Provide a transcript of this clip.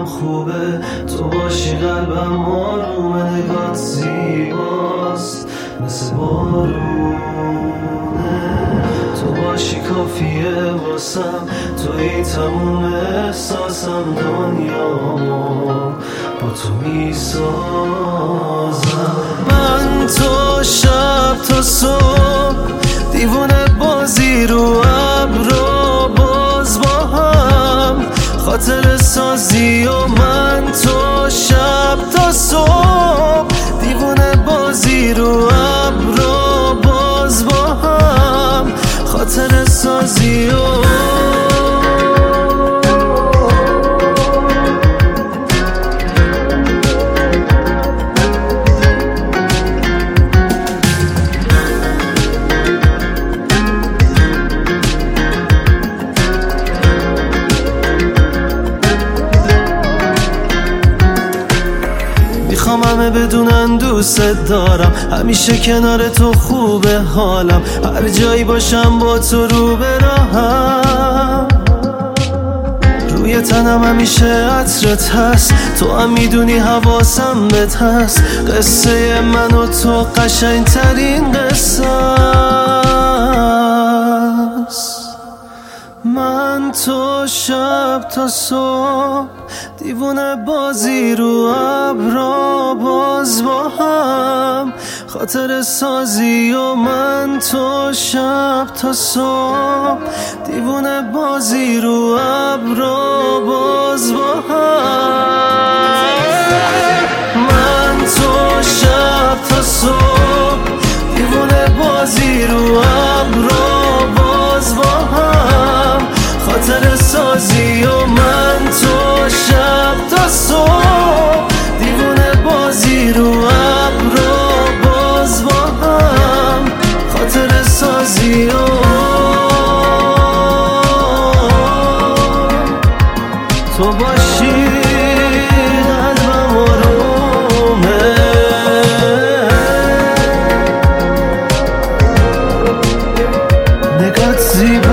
خوبه، تو باشی قلبم آرومه، نگات زیباست مثل بارونه، تو باشی کافیه واسم، توی تموم احساسم، دنیامو با تو میسازم. من تو شب تا صبح دیوونه بازی رو ابرو باز با هم خاطر سازی و من تو شب تا صبح دیوونه بازی رو ابرو باز با هم خاطر سازی و میخوام همه بدونن دوست دارم، همیشه کنار تو خوبه حالم، هر جایی باشم با تو رو به راهم، روی تنم همیشه عطرت هست، تو هم میدونی حواسم بهت هست، قصه من و تو قشنگ ترین قصه است. من تو شب تا صبح دیوونه بازی رو ابرا باز با هم خاطر سازی و من تو شب تا صبح دیوونه بازی رو ابرا باز با هم. من تو شب تا صبح دیوونه بازی رو ابرا باز با هم خاطر سازی و من تو شب تا صبح دیوونه بازی رو ابرو باز با هم خاطر سازی و تو باشی قلبم آرومه، نگات زیبا